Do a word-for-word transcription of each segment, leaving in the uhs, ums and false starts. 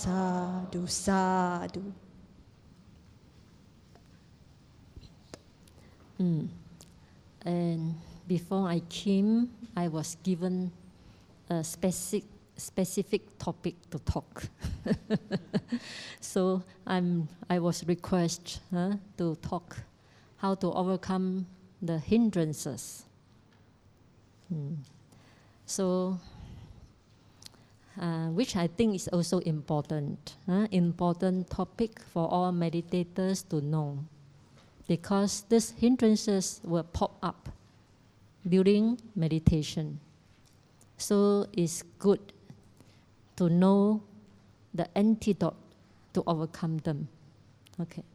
sadhu, sadhu. Mm. And before I came, I was given a specific specific topic to talk. So I'm I was requested uh, to talk how to overcome the hindrances. Mm. So, uh, which I think is also important, uh, important topic for all meditators to know, because these hindrances will pop up during meditation. So it's good to know the antidote to overcome them. Okay.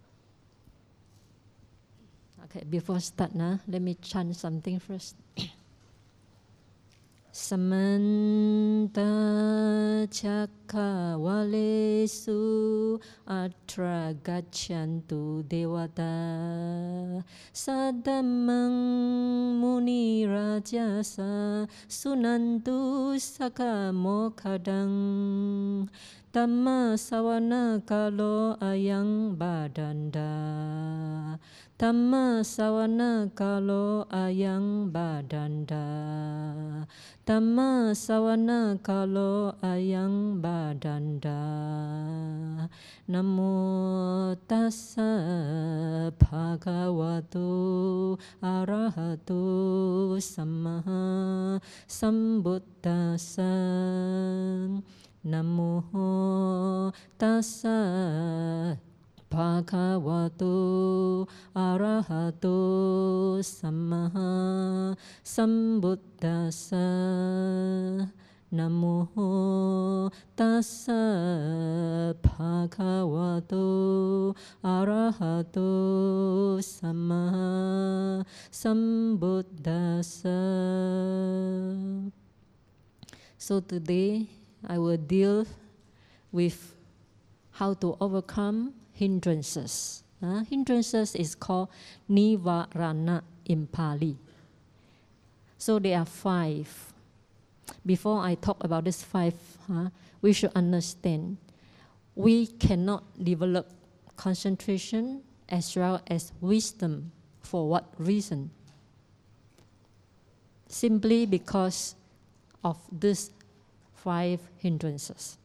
Okay, before start, nah, let me chant something first. Samanta cakkhavalesu atra gacchantu devata sadhammang muni rajasa sunantu saka mokkhaddang Dhamma sawana kalo ayang badanda Dhamma sawana kalo ayang badanda Dhamma sawana kalo ayang badanda Namo tassa bhagavato arahato samma sambuddhassa Namo tassa bhagavato arahato samma sambuddhassa Namo tassa bhagavato arahato samma sambuddhassa. So today I will deal with how to overcome hindrances. Uh, hindrances is called nivarana in Pali. So there are five. Before I talk about these five, uh, we should understand we cannot develop concentration as well as wisdom. For what reason? Simply because of these five hindrances.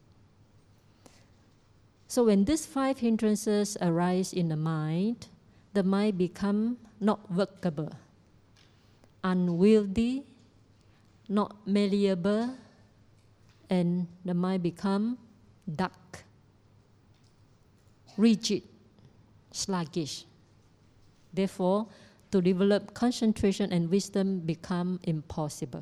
So when these five hindrances arise in the mind, the mind becomes not workable, unwieldy, not malleable, and the mind becomes dark, rigid, sluggish. Therefore, to develop concentration and wisdom become impossible.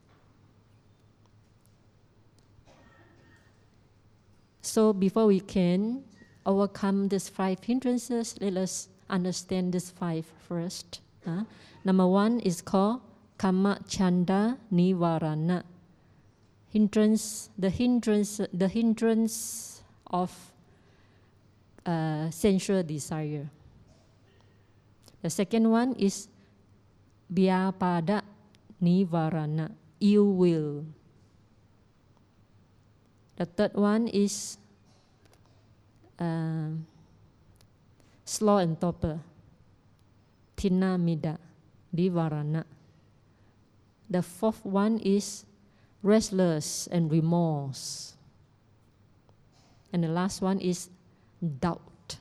So before we can overcome these five hindrances, let us understand these five first. Uh, number one is called Kama Chanda Nivarana. Hindrance, the hindrance, the hindrance of uh, sensual desire. The second one is Vyapada Nivarana, ill will. The third one is uh, slow and torpor, Tinamida, Nivarana. The fourth one is restless and remorse. And the last one is doubt.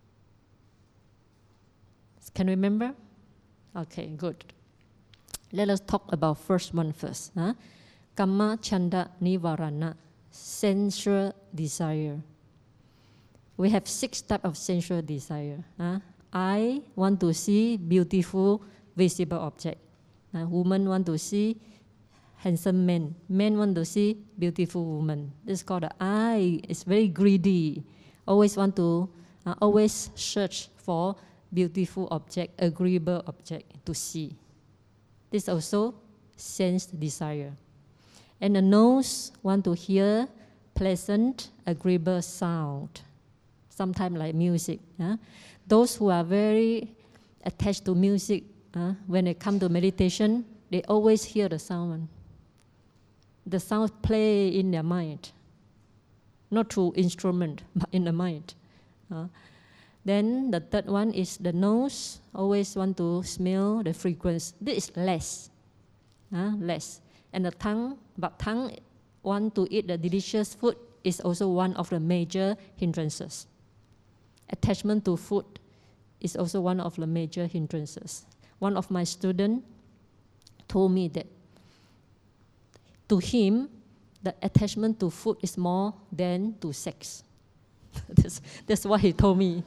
Can you remember? Okay, good. Let us talk about first one first. Huh? Kama Chanda Nivarana, sensual desire. We have six types of sensual desire. Huh? I want to see beautiful visible object. Uh, women want to see handsome men. Men want to see beautiful women. This is called the I. It's very greedy. Always want to, uh, always search for beautiful object, agreeable object to see. This is also sense desire. And the nose want to hear pleasant, agreeable sound. Sometimes like music. Uh. Those who are very attached to music, uh, when they come to meditation, they always hear the sound. The sound play in their mind. not through instrument, but in the mind. Uh, then the third one is the nose, always want to smell the fragrance. This is less, uh, less. And the tongue, but tongue want to eat the delicious food is also one of the major hindrances. Attachment to food is also one of the major hindrances. One of my students told me that to him, the attachment to food is more than to sex. that's, that's what he told me.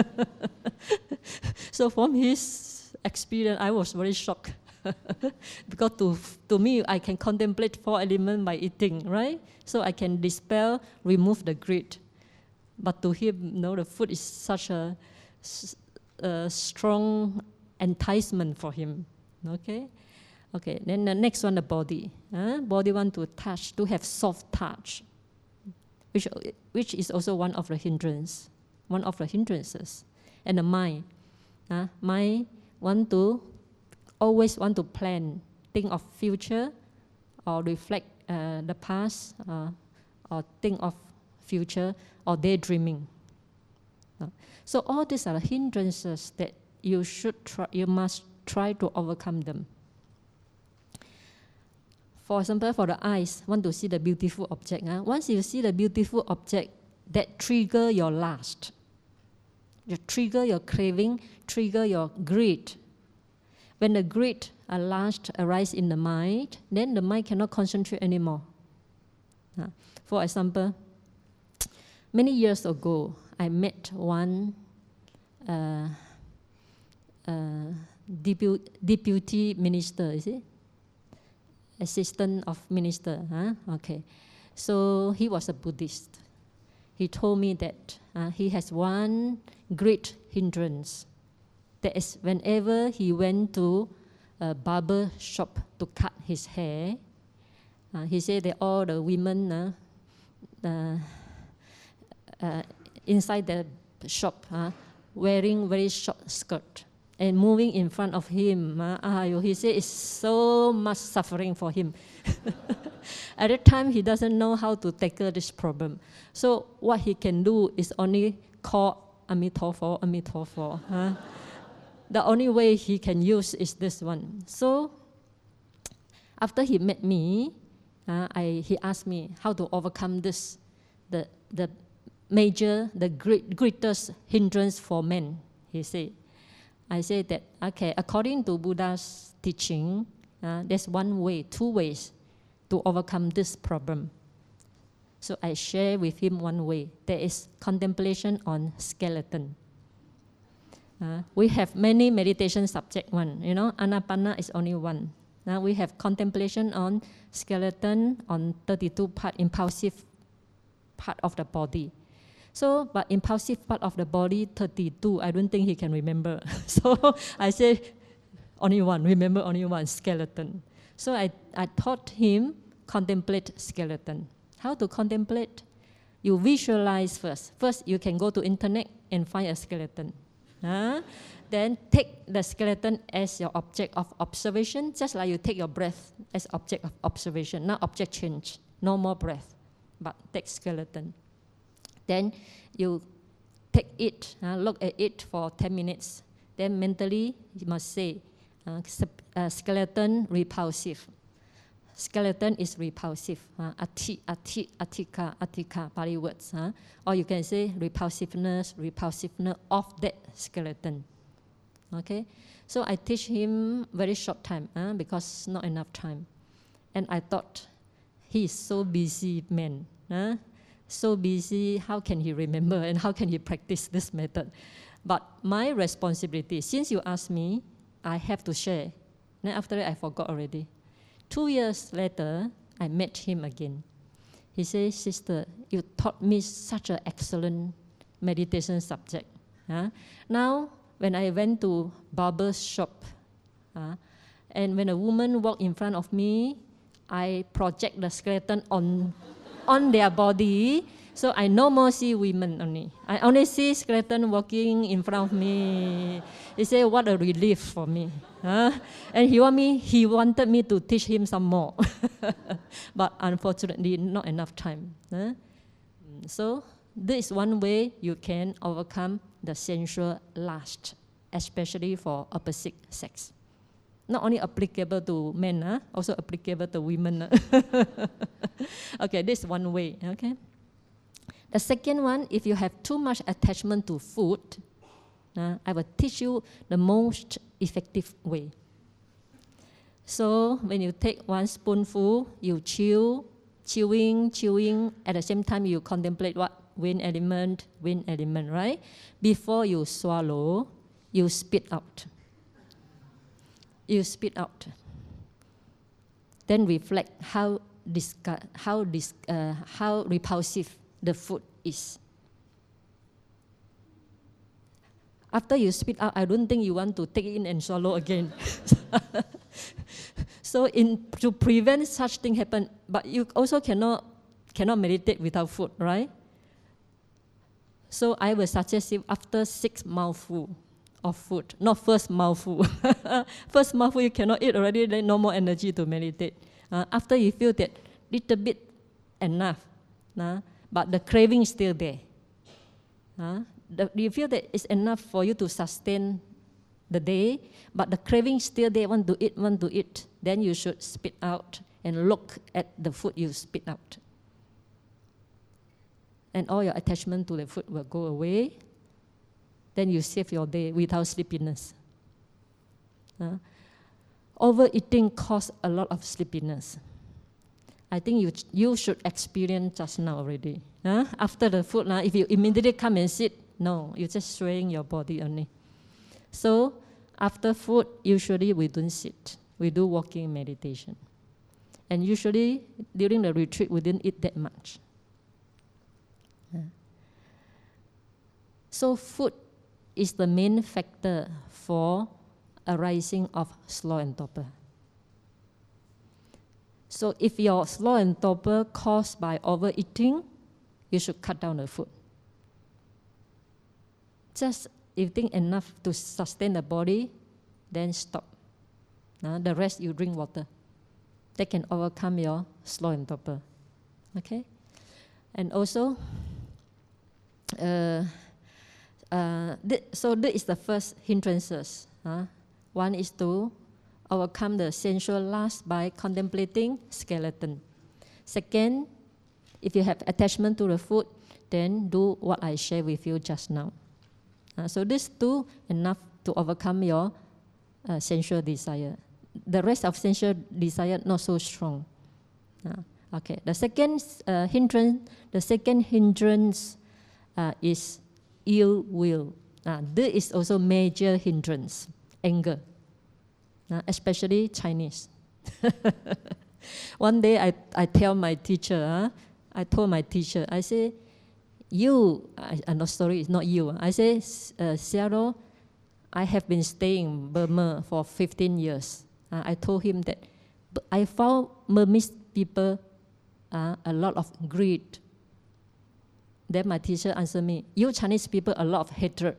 So from his experience, I was very shocked. Because to, to me, I can contemplate four elements by eating, right? So I can dispel, remove the greed. But to him, you know, the food is such a, a strong enticement for him, okay? Okay, then the next one, the body. Huh? Body want to touch, to have soft touch, which, which is also one of the hindrance, one of the hindrances. And the mind, huh? Mind want to, always want to plan, think of future, or reflect uh, the past, uh, or think of future, or daydreaming. Uh, so all these are hindrances that you should try, you must try to overcome them. For example, for the eyes, want to see the beautiful object. Huh? Once you see the beautiful object, that trigger your lust. You trigger your craving, trigger your greed. When the greed or lust arise in the mind, then the mind cannot concentrate anymore. Uh, for example, many years ago, I met one uh, uh, depu deputy minister, is it? Assistant of minister, huh? Okay. So he was a Buddhist. He told me that uh, he has one great hindrance. That is, whenever he went to a barber shop to cut his hair, uh, he said that all the women uh, uh, uh, inside the shop uh, wearing very short skirt and moving in front of him, uh, uh, he said it's so much suffering for him. At that time, he doesn't know how to tackle this problem. So what he can do is only call Amitofo, Amitofo. Huh? The only way he can use is this one. So after he met me, uh, I, he asked me how to overcome this, the, the major, the great, greatest hindrance for men, he said. I said that, okay, according to Buddha's teaching, uh, there's one way, two ways to overcome this problem. So I share with him one way. There is contemplation on skeleton. Uh, we have many meditation subject one, you know, Anapana is only one. Now we have contemplation on skeleton, on thirty-two part, impulsive part of the body. So, but impulsive part of the body, thirty-two, I don't think he can remember. So I say, only one, remember only one, skeleton. So I, I taught him contemplate skeleton. How to contemplate? You visualize first. First, you can go to internet and find a skeleton. Huh? Then take the skeleton as your object of observation, just like you take your breath as object of observation. Now object change, no more breath, but take skeleton. Then you take it, uh, look at it for ten minutes. Then mentally, you must say, uh, uh, skeleton repulsive. Skeleton is repulsive. Uh, ati, ati, atika, atika, Pali words. Uh, or you can say repulsiveness, repulsiveness of that skeleton. Okay? So I teach him very short time uh, because not enough time. And I thought, he is so busy man. Uh, so busy, how can he remember and how can he practice this method? But my responsibility, since you asked me, I have to share. Then after that, I forgot already. Two years later, I met him again. He says, sister, you taught me such an excellent meditation subject. Huh? Now, when I went to barber shop, uh, and when a woman walked in front of me, I project the skeleton on on their body, so I no more see women only. I only see skeleton walking in front of me. He said, what a relief for me. Huh? And he, want me, he wanted me to teach him some more. But unfortunately, not enough time. Huh? Mm, so this is one way you can overcome the sensual lust, especially for opposite sex. Not only applicable to men, huh? Also applicable to women. Okay, this is one way, okay? The second one, if you have too much attachment to food, uh, I will teach you the most effective way. So when you take one spoonful, you chew, chewing, chewing, at the same time you contemplate what? Wind element, wind element, right? Before you swallow, you spit out. You spit out. Then reflect how disgust, how dis, uh, how repulsive the food is. After you spit out, I don't think you want to take it in and swallow again. So in, to prevent such thing happen, but you also cannot, cannot meditate without food, right? So I will suggest you after six mouthful of food, not first mouthful. First mouthful you cannot eat already, then no more energy to meditate. Uh, after you feel that little bit enough, uh, but the craving is still there. Uh, the, you feel that it's enough for you to sustain the day, but the craving still there, want to eat, want to eat, then you should spit out and look at the food you spit out. And all your attachment to the food will go away. Then you save your day without sleepiness. Uh, overeating causes a lot of sleepiness. I think you, you should experience just now already. Uh, after the food, uh, if you immediately come and sit, no, you're just swaying your body only. So after food, usually we don't sit. We do walking meditation. And usually during the retreat, we didn't eat that much. Uh. So food is the main factor for arising of slow and torpor. So if your slow and torpor caused by overeating, you should cut down the food. Just eating enough to sustain the body, then stop. Uh, the rest you drink water. That can overcome your slow and torpor. Okay? And also, uh, uh, th so this is the first hindrances. Uh, one is to overcome the sensual lust by contemplating skeleton. Second, if you have attachment to the food, then do what I shared with you just now. Uh, so these two enough to overcome your uh, sensual desire. The rest of sensual desire not so strong. Uh, okay. The second uh, hindrance, the second hindrance uh, is ill will. Uh, this is also major hindrance, anger, uh, especially Chinese. One day I, I tell my teacher, uh, I told my teacher, I say, you, I, I'm not sorry, it's not you. I say, uh, Xiao, I have been staying in Burma for fifteen years. Uh, I told him that I found Burmese people uh, a lot of greed. Then my teacher answered me, you Chinese people a lot of hatred.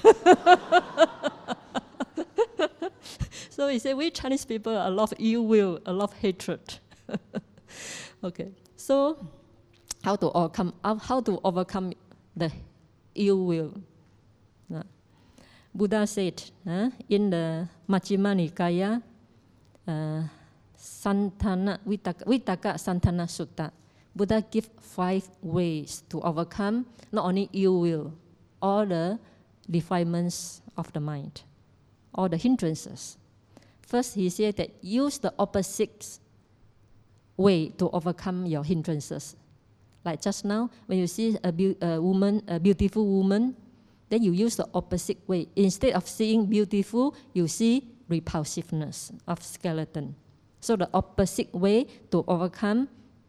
So he said, we Chinese people a lot of ill will, a lot of hatred. Okay, so how to overcome, how to overcome the ill will? Uh, Buddha said uh, in the Majjhima Nikaya, uh, Santana, Vitaka, Vitaka Santana Sutta, Buddha gives five ways to overcome not only ill will, all the defilements of the mind, all the hindrances. First, he said that use the opposite way to overcome your hindrances. Like just now, when you see a, be a woman, a beautiful woman, then you use the opposite way. Instead of seeing beautiful, you see repulsiveness of skeleton. So the opposite way to overcome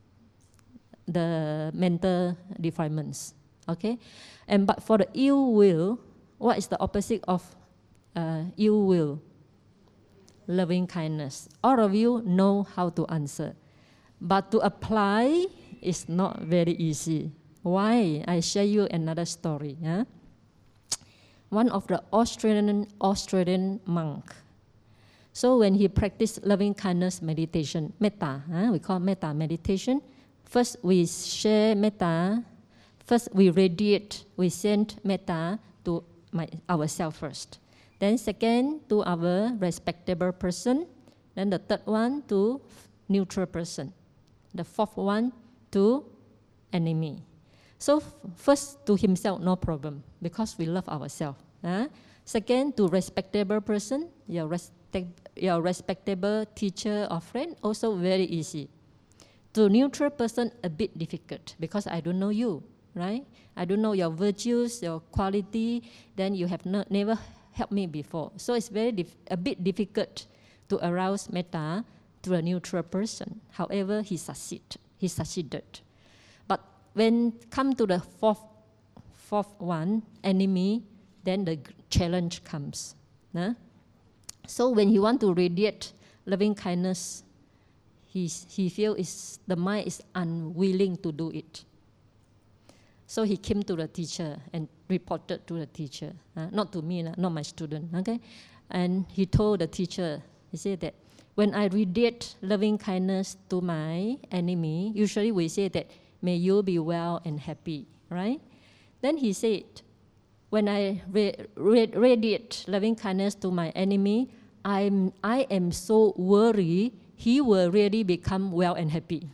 the mental defilements. Okay, and but for the ill will, what is the opposite of uh, ill will? Loving kindness. All of you know how to answer, but to apply is not very easy. Why? I share you another story. Yeah? One of the Australian Australian monk. So when he practiced loving kindness meditation, metta, huh? We call metta meditation. First we share metta First, we radiate, we send metta to my, ourselves first. Then second, to our respectable person. Then the third one, to neutral person. The fourth one, to enemy. So first, to himself, no problem, because we love ourselves. Huh? Second, to respectable person, your, respect, your respectable teacher or friend, also very easy. To neutral person, a bit difficult, because I don't know you, right? I don't know your virtues, your quality, then you have no, never helped me before. So it's very dif- a bit difficult to arouse metta to a neutral person. However, he succeed, he succeeded. But when come to the fourth, fourth one, enemy, then the challenge comes. Huh? So when he want to radiate loving kindness, he, he feel is, the mind is unwilling to do it. So he came to the teacher and reported to the teacher, uh, not to me, not my student, okay? And he told the teacher, he said that, when I radiate loving kindness to my enemy, usually we say that, may you be well and happy, right? Then he said, when I ra- ra- radiate loving kindness to my enemy, I'm, I am so worried he will really become well and happy.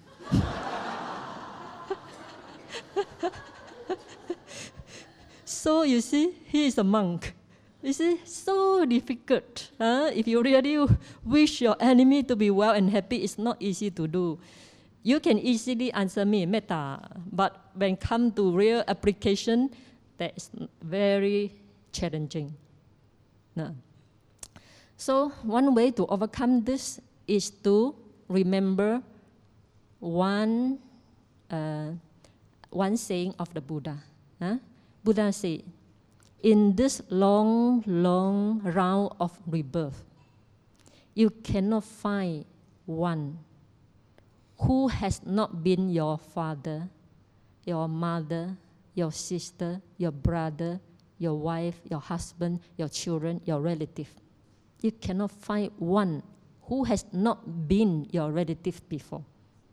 So you see, he is a monk. You see, so difficult. Huh? If you really wish your enemy to be well and happy, it's not easy to do. You can easily answer me, metta, but when come to real application, that is very challenging. No. So one way to overcome this is to remember one, uh, one saying of the Buddha. Huh? Buddha said, in this long, long round of rebirth, you cannot find one who has not been your father, your mother, your sister, your brother, your wife, your husband, your children, your relative. You cannot find one who has not been your relative before.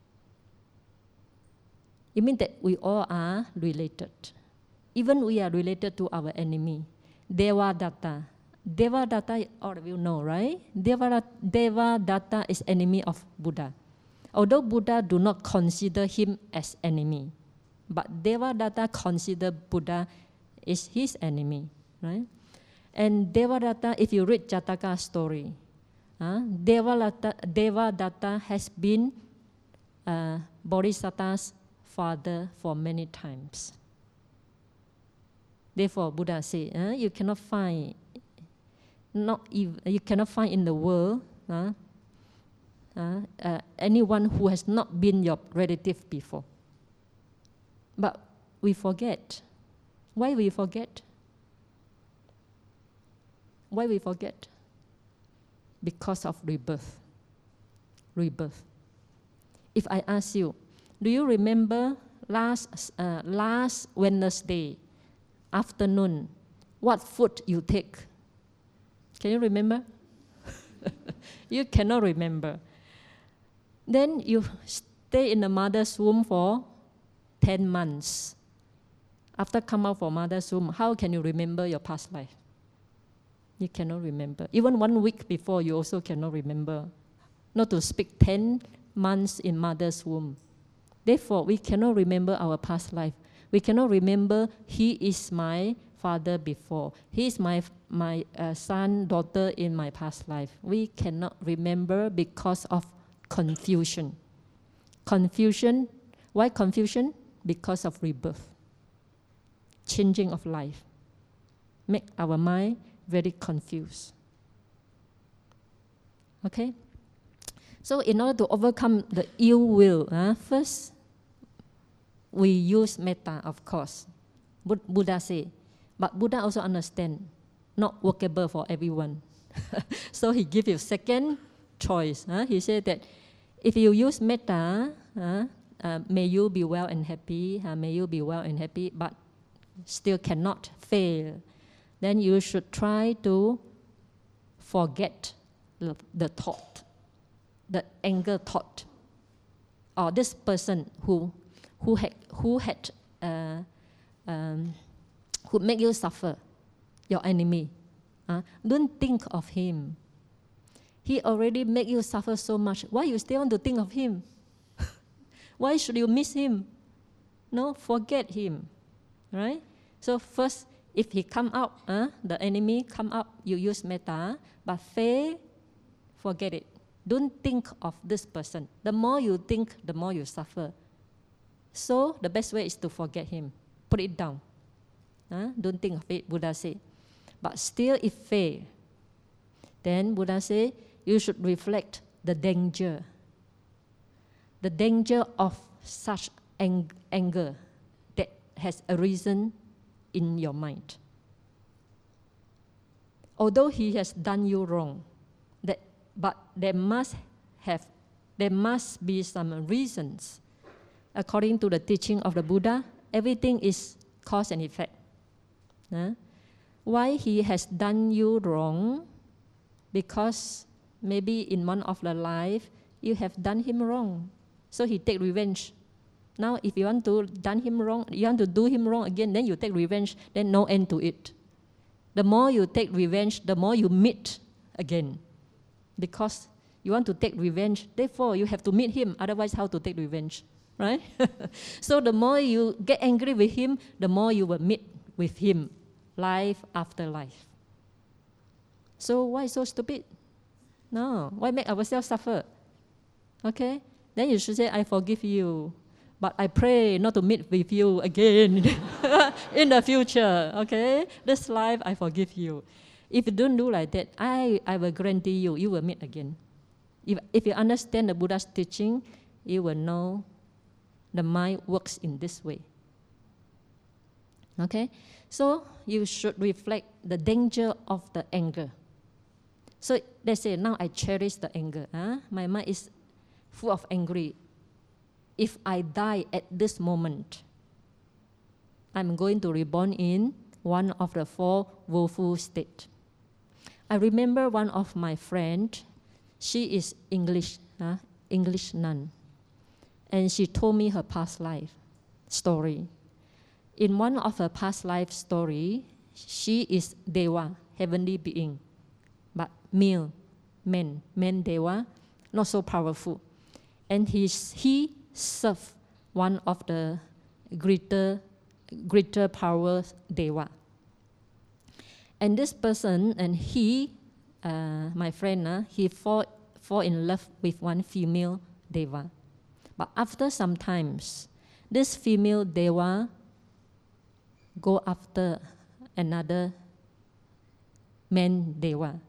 It means that we all are related. Even we are related to our enemy, Devadatta. Devadatta, all of you know, right? Devadatta is enemy of Buddha. Although Buddha do not consider him as enemy, but Devadatta consider Buddha is his enemy, right? And Devadatta, if you read Jataka's story, uh, Devadatta, Devadatta has been uh, Bodhisattva's father for many times. Therefore, Buddha said, uh, you cannot find, not even, you cannot find in the world uh, uh, uh, anyone who has not been your relative before. But we forget. Why we forget? Why we forget? Because of rebirth. Rebirth. If I ask you, do you remember last uh, last Wednesday afternoon, what food you take? Can you remember? You cannot remember. Then you stay in the mother's womb for ten months. After come out from mother's womb, how can you remember your past life? You cannot remember. Even one week before, you also cannot remember. Not to speak ten months in mother's womb. Therefore, we cannot remember our past life. We cannot remember he is my father before. He is my, my uh, son, daughter in my past life. We cannot remember because of confusion. Confusion. Why confusion? Because of rebirth. Changing of life. Make our mind very confused. Okay? So in order to overcome the ill will, uh, first, we use metta, of course. Buddha said. But Buddha also understand, not workable for everyone. So he give you second choice. Huh? He said that if you use metta, uh, uh, may you be well and happy, uh, may you be well and happy, but still cannot fail, then you should try to forget the, the thought, the anger thought, or this person who who had who had uh, um, who make you suffer, your enemy. Uh, don't think of him. He already make you suffer so much. Why you still want to think of him? Why should you miss him? No, forget him, right? So first, if he come up, uh, the enemy come up, you use metta, but fail, forget it. Don't think of this person. The more you think, the more you suffer. So the best way is to forget him. Put it down. Uh, don't think of it, Buddha said. But still if fail, then Buddha said, you should reflect the danger. The danger of such ang- anger that has arisen in your mind. Although he has done you wrong, that, but there must have, there must be some reasons. According to the teaching of the Buddha, everything is cause and effect. Uh, why he has done you wrong? Because maybe in one of the life, you have done him wrong. So he take revenge. Now, if you want to done him wrong, you want to do him wrong again, then you take revenge, then no end to it. The more you take revenge, the more you meet again. Because you want to take revenge, therefore you have to meet him, otherwise how to take revenge, right? So the more you get angry with him, the more you will meet with him, life after life. So why so stupid? No, why make ourselves suffer? Okay? Then you should say, I forgive you, but I pray not to meet with you again in the future. Okay? This life, I forgive you. If you don't do like that, I, I will guarantee you, you will meet again. If, if you understand the Buddha's teaching, you will know the mind works in this way. Okay? So you should reflect the danger of the anger. So let's say now I cherish the anger. Huh? My mind is full of angry. If I die at this moment, I'm going to reborn in one of the four woeful states. I remember one of my friends, she is English, uh, English nun, and she told me her past life story. In one of her past life story, she is Deva, heavenly being, but male, man, man Deva, not so powerful. And he, he served one of the greater, greater power Deva. And this person, and he, uh, my friend, uh, he fall, fall in love with one female Deva. But after some times, this female Deva go after another man Deva.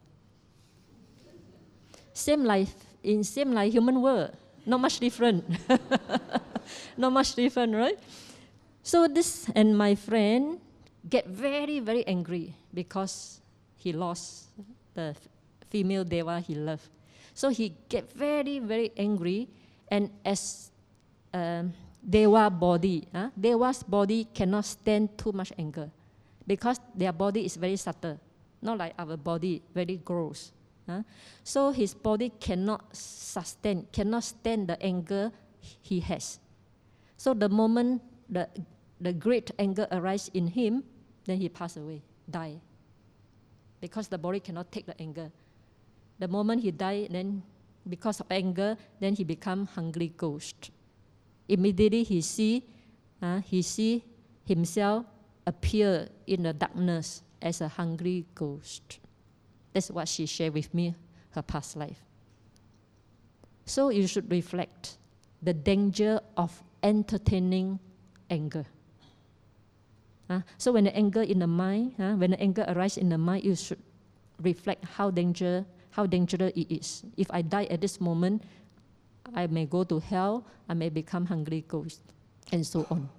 Same life, in same like human world, not much different. Not much different, right? So this and my friend get very, very angry because he lost the female Deva he loved. So he get very, very angry, and as um, Deva body, huh? Deva's body cannot stand too much anger because their body is very subtle, not like our body, very gross. Huh? So his body cannot sustain, cannot stand the anger he has. So the moment the, the great anger arises in him, then he passed away, die. Because the body cannot take the anger. The moment he died, then because of anger, then he become hungry ghost. Immediately he see, uh, he see himself appear in the darkness as a hungry ghost. That's what she shared with me, her past life. So you should reflect the danger of entertaining anger. Uh, so when the anger in the mind, uh, when the anger arises in the mind, you should reflect how danger, how dangerous it is. If I die at this moment, I may go to hell, I may become hungry ghost, and so on.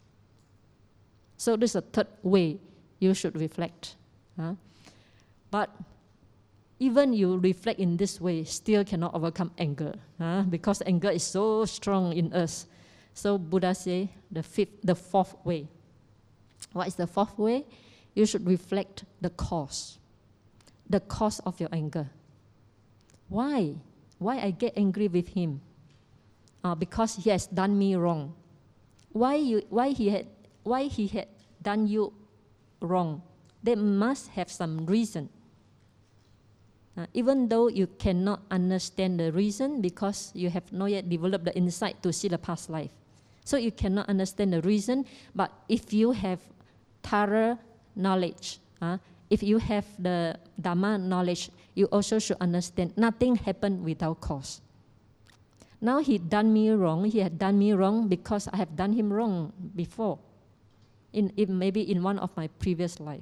So this is a third way you should reflect. Uh, but even you reflect in this way, still cannot overcome anger, uh, because anger is so strong in us. So Buddha say the fifth, the fourth way. What is the fourth way? You should reflect the cause, the cause of your anger. Why? Why I get angry with him? Uh, because he has done me wrong. Why you? Why he had? Why he had done you wrong, they must have some reason. Uh, even though you cannot understand the reason because you have not yet developed the insight to see the past life. So you cannot understand the reason, but if you have thorough knowledge, uh, if you have the Dhamma knowledge, you also should understand nothing happened without cause. Now he done me wrong, he had done me wrong because I have done him wrong before, in, in maybe in one of my previous life.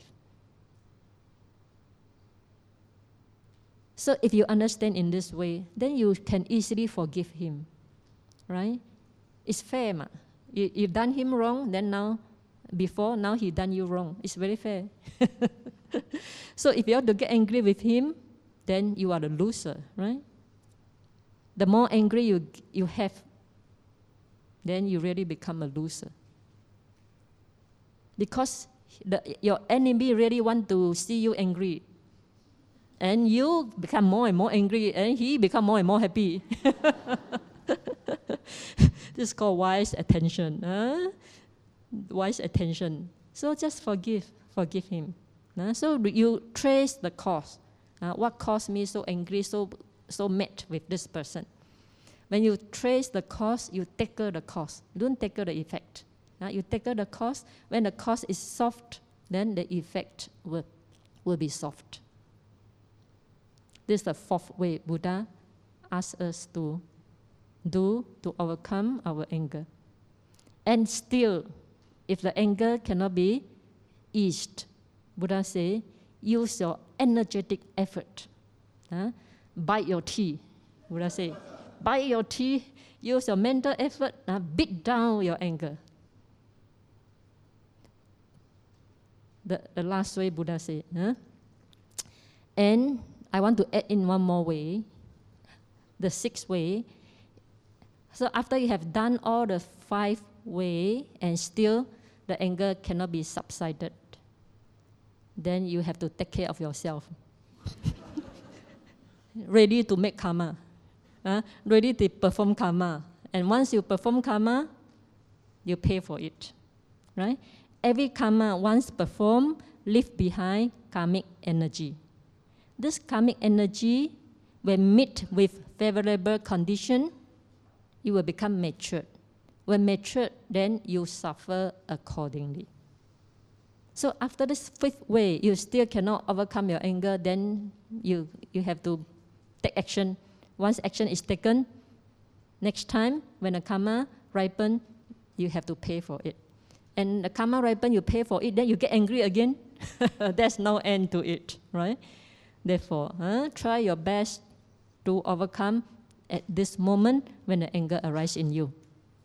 So if you understand in this way, then you can easily forgive him, right? It's fair, ma. You, you've done him wrong, then now, before, now he done you wrong. It's very fair. So if you have to get angry with him, then you are the loser, right? The more angry you, you have, then you really become a loser. Because the, your enemy really want to see you angry. And you become more and more angry, and he become more and more happy. This is called wise attention. Huh? Wise attention. So just forgive, forgive him. Uh, so you trace the cause. Uh, what caused me so angry, so so mad with this person? When you trace the cause, you tackle the cause. You don't tackle the effect. Uh, you tackle the cause. When the cause is soft, then the effect will, will be soft. This is the fourth way Buddha asks us to do to overcome our anger. And still, if the anger cannot be eased, Buddha says, use your energetic effort. Huh? Bite your teeth, Buddha says. Bite your teeth, use your mental effort, uh, beat down your anger. The, the last way Buddha said. Huh? And I want to add in one more way, the sixth way. So after you have done all the five ways and still the anger cannot be subsided, then you have to take care of yourself. Ready to make karma. Uh, ready to perform karma. And once you perform karma, you pay for it. Right? Every karma once performed leave behind karmic energy. This karmic energy, when met with favorable condition, you will become matured. When matured, then you suffer accordingly. So after this fifth way, you still cannot overcome your anger, then you, you have to take action. Once action is taken, next time when the karma ripen, you have to pay for it. And the karma ripen, you pay for it, then you get angry again. There's no end to it, right? Therefore, uh, try your best to overcome at this moment when the anger arises in you.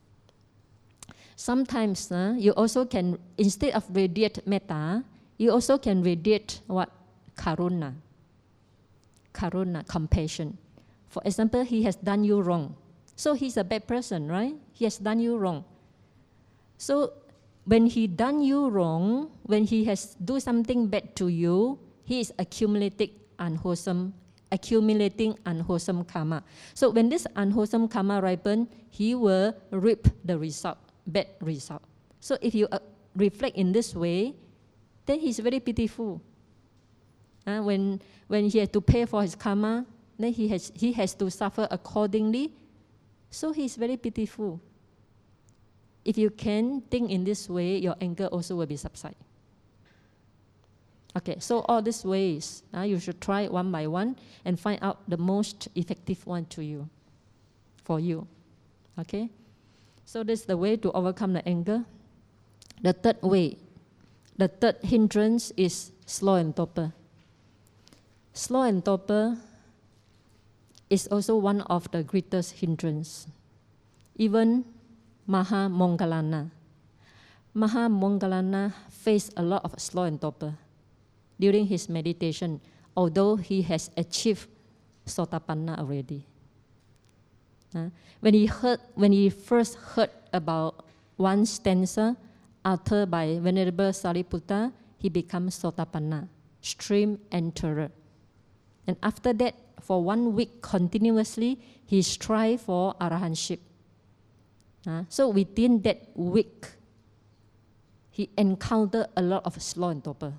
Sometimes uh, you also can, instead of radiate metta, you also can radiate what? Karuna. Karuna, compassion. For example, he has done you wrong. So he's a bad person, right? He has done you wrong. So when he done you wrong, when he has do something bad to you, he is accumulating unwholesome, accumulating unwholesome karma. So when this unwholesome karma ripen, he will reap the result, bad result. So if you uh, reflect in this way, then he's very pitiful. Uh, when when he has to pay for his karma, then he has he has to suffer accordingly. So he's very pitiful. If you can think in this way, your anger also will be subside. Okay, so all these ways, uh, you should try one by one and find out the most effective one to you, for you. Okay, so this is the way to overcome the anger. The third way, the third hindrance is slow and torpor. Slow and torpor is also one of the greatest hindrance. Even Maha Moggallana. Maha Moggallana faced a lot of slow and torpor during his meditation, although he has achieved Sotapanna already. Uh, when he heard, when he first heard about one stanza uttered by Venerable Sariputta, he becomes Sotapanna, stream enterer. And after that, for one week continuously, he strived for arahantship. Uh, so within that week, he encountered a lot of sloth and torpor.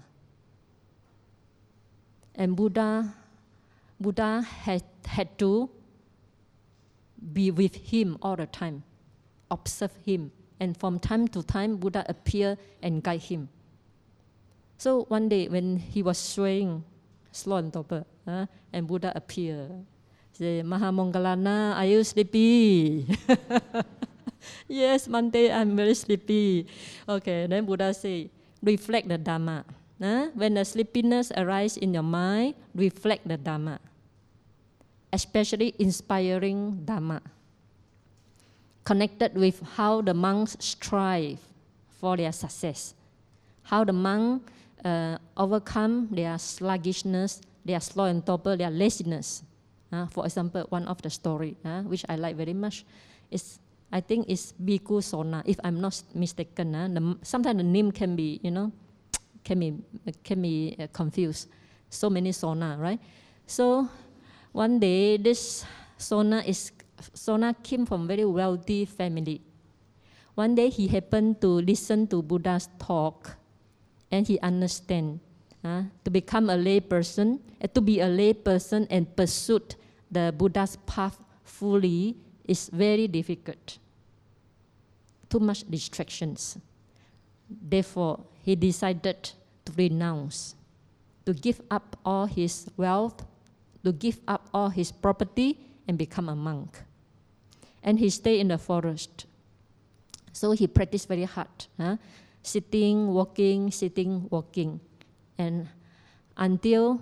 And Buddha, Buddha had, had to be with him all the time, observe him. And from time to time, Buddha appear and guide him. So one day when he was swaying, sloth and torpor, uh, and Buddha appeared. Say, Mahamoggallana, are you sleepy? Yes, Monday I'm very sleepy. Okay, then Buddha say, reflect the Dhamma. Uh, when the sleepiness arises in your mind, reflect the Dhamma. Especially inspiring Dhamma. Connected with how the monks strive for their success. How the monk uh, overcome their sluggishness, their sloth and torpor, their laziness. Uh, for example, one of the story, uh, which I like very much, is I think it's Bhikkhu Sona, if I'm not mistaken. Uh, the, sometimes the name can be, you know, can be, can be uh, confused. So many Sona, right? So one day, this Sona is Sona came from very wealthy family. One day he happened to listen to Buddha's talk, and he understand uh, to become a lay person, uh, to be a lay person and pursue the Buddha's path fully is very difficult. Too much distractions. Therefore, he decided to renounce, to give up all his wealth, to give up all his property and become a monk. And he stayed in the forest. So he practiced very hard, huh? Sitting, walking, sitting, walking. And until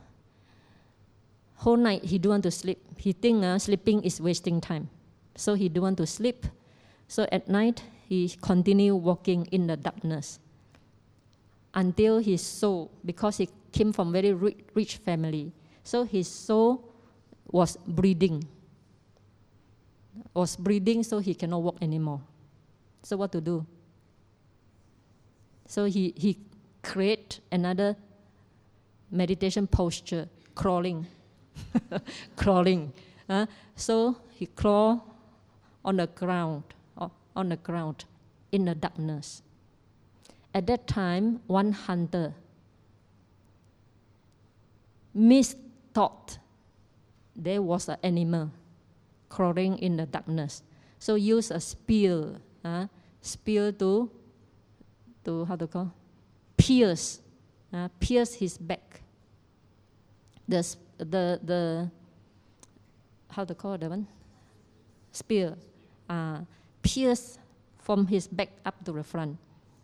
whole night he don't want to sleep. He think uh, sleeping is wasting time. So he don't want to sleep. So at night he continued walking in the darkness until his soul, because he came from very rich, rich family, so his soul was bleeding. Was bleeding, so he cannot walk anymore. So what to do? So he, he create another meditation posture, crawling. Crawling. Uh, so he crawl on the ground, uh, on the ground, in the darkness. At that time, one hunter misthought there was an animal crawling in the darkness. So use a spear, uh, spear to, to how to call, pierce, uh, pierce his back. The the the how to call that one? Spear, uh, pierce from his back up to the front.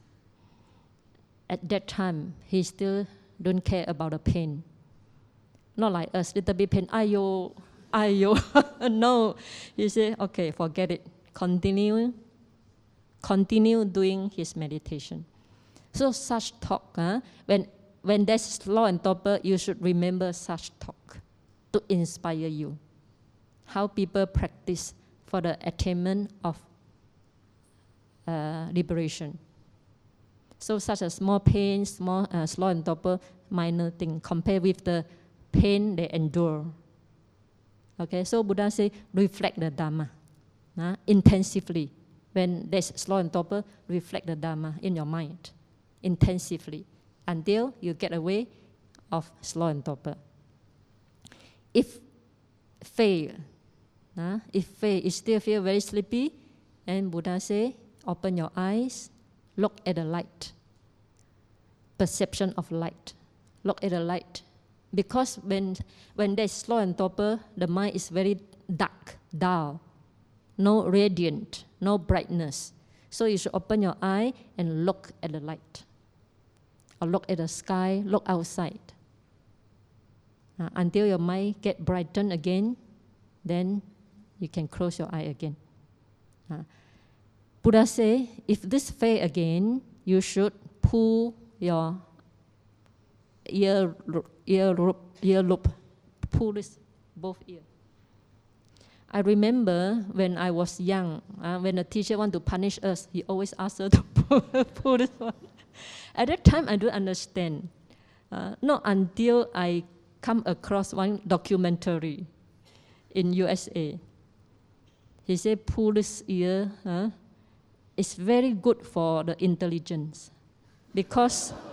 At that time, he still don't care about the pain. Not like us, little bit pain, ayo, ayo. No, he said, okay, forget it. Continue, continue doing his meditation. So such talk, huh? when when there's sloth and torpor, you should remember such talk to inspire you. How people practice for the attainment of uh, liberation. So such a small pain, small uh, sloth and torpor, minor thing, compared with the pain they endure. Okay, so Buddha say, reflect the Dhamma uh, intensively. When there's sloth and torpor, reflect the Dhamma in your mind intensively until you get away of sloth and torpor. If fail, uh, if fail, you still feel very sleepy, and Buddha say, open your eyes, look at the light. Perception of light. Look at the light. Because when, when there's sloth and torpor, the mind is very dark, dull, no radiant, no brightness. So you should open your eye and look at the light. Or look at the sky, look outside. Uh, until your mind get brightened again, then you can close your eye again. Uh, Buddha say, if this fail again, you should pull your ear, ear, ear loop, pull this, both ears. I remember when I was young, uh, when the teacher want to punish us, he always asked us to pull, pull this one. At that time, I don't understand. Uh, not until I come across one documentary in U S A. He said, pull this ear. Huh? It's very good for the intelligence. because